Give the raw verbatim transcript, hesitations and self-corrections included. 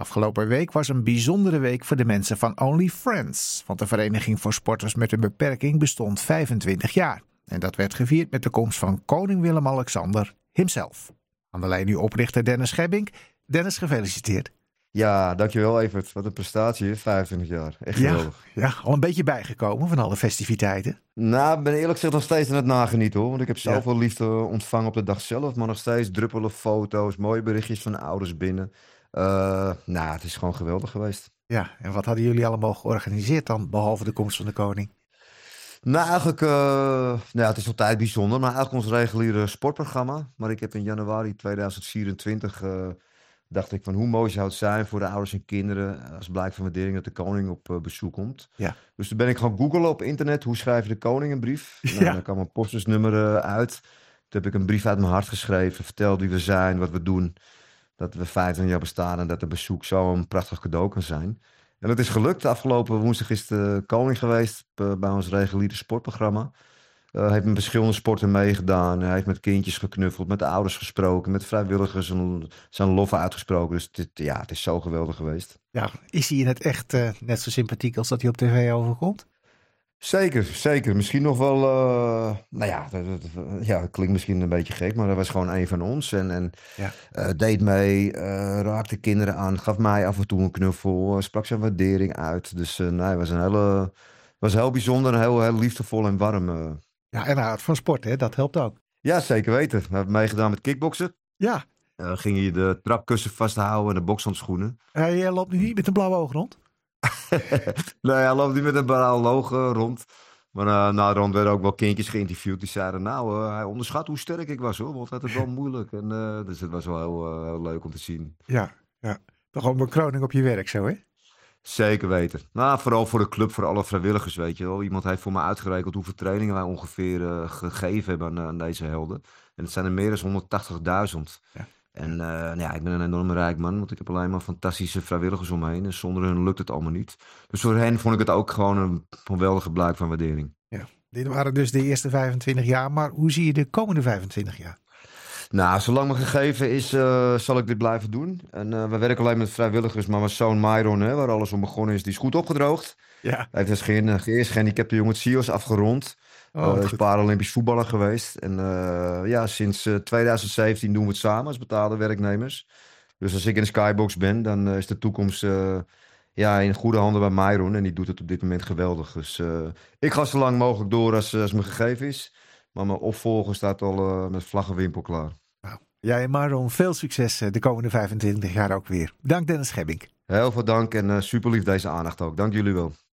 Afgelopen week was een bijzondere week voor de mensen van Only Friends. Want de Vereniging voor Sporters met een Beperking bestond vijfentwintig jaar. En dat werd gevierd met de komst van koning Willem-Alexander himself. Aan de lijn nu oprichter Dennis Gebbink. Dennis, gefeliciteerd. Ja, dankjewel Evert. Wat een prestatie, vijfentwintig jaar. Echt geweldig. Ja, ja, al een beetje bijgekomen van alle festiviteiten. Nou, ik ben eerlijk gezegd nog steeds aan het nagenieten hoor. Want ik heb zoveel Ja. liefde ontvangen op de dag zelf. Maar nog steeds druppelen foto's, mooie berichtjes van de ouders binnen. Uh, nou, het is gewoon geweldig geweest. Ja, en wat hadden jullie allemaal georganiseerd dan, behalve de komst van de koning? Nou, eigenlijk, uh, nou ja, het is altijd bijzonder, maar eigenlijk ons reguliere sportprogramma. Maar ik heb in januari tweeduizend vierentwintig, uh, dacht ik van hoe mooi zou het zijn voor de ouders en kinderen als blijk van waardering dat de koning op uh, bezoek komt. Ja. Dus toen ben ik gaan googlen op internet, hoe schrijf je de koning een brief? Ja. Nou, dan kwam een postbusnummer uh, uit. Toen heb ik een brief uit mijn hart geschreven, verteld wie we zijn, wat we doen. Dat we vijftien jaar bestaan en dat het bezoek zo'n prachtig cadeau kan zijn. En dat is gelukt. Afgelopen woensdag is de koning geweest bij ons reguliere sportprogramma. Hij uh, heeft met verschillende sporten meegedaan. Hij heeft met kindjes geknuffeld, met de ouders gesproken, met vrijwilligers en zijn lof uitgesproken. Dus dit, ja, het is zo geweldig geweest. Ja, is hij in het echt uh, net zo sympathiek als dat hij op tv overkomt? Zeker, zeker. Misschien nog wel, uh, nou ja, dat, dat, ja, dat klinkt misschien een beetje gek, maar dat was gewoon een van ons. En, en ja. uh, deed mee, uh, raakte kinderen aan, gaf mij af en toe een knuffel, uh, sprak zijn waardering uit. Dus uh, nee, was een hele, was heel bijzonder en heel, heel liefdevol en warm. Uh. Ja, en hij houdt van sport, hè? Dat helpt ook. Ja, zeker weten. We hebben meegedaan met kickboksen. Ja. Uh, ging je de trapkussen vasthouden en de bokshandschoenen. Hij uh, loopt nu niet met een blauwe oog rond? Nee, hij loopt niet met een blauwe oog uh, rond. Maar uh, na de rond werden ook wel kindjes geïnterviewd. Die zeiden, nou, uh, hij onderschat hoe sterk ik was, hoor. Want hij had het wel moeilijk. En, uh, dus het was wel heel, uh, heel leuk om te zien. Ja, ja. Toch ook een bekroning op je werk zo, hè? Zeker weten. Nou, vooral voor de club, voor alle vrijwilligers, weet je wel. Iemand heeft voor me uitgerekend hoeveel trainingen wij ongeveer uh, gegeven hebben aan, aan deze helden. En het zijn er meer dan honderdtachtigduizend. Ja. En uh, nou ja, ik ben een enorme rijk man, want ik heb alleen maar fantastische vrijwilligers omheen. En zonder hen lukt het allemaal niet. Dus voor hen vond ik het ook gewoon een geweldige blijk van waardering. Ja, dit waren dus de eerste vijfentwintig jaar, maar hoe zie je de komende vijfentwintig jaar? Nou, zolang me gegeven is, uh, zal ik dit blijven doen. En uh, we werken alleen met vrijwilligers, maar mijn zoon Myron, hè, waar alles om begonnen is, die is goed opgedroogd. Ja. Hij heeft als ge- eerst gehandicapte jongen C I O S afgerond. Hij uh, is Paralympisch voetballer geweest. En uh, ja, sinds uh, tweeduizend zeventien doen we het samen als betaalde werknemers. Dus als ik in de Skybox ben, dan uh, is de toekomst uh, ja, in goede handen bij Myron. En die doet het op dit moment geweldig. Dus uh, ik ga zo lang mogelijk door als, als me gegeven is. Maar mijn opvolger staat al uh, met vlag en wimpel klaar. Nou, jij en Myron, veel succes de komende vijfentwintig jaar ook weer. Dank Dennis Gebbink. Heel veel dank en uh, super lief deze aandacht ook. Dank jullie wel.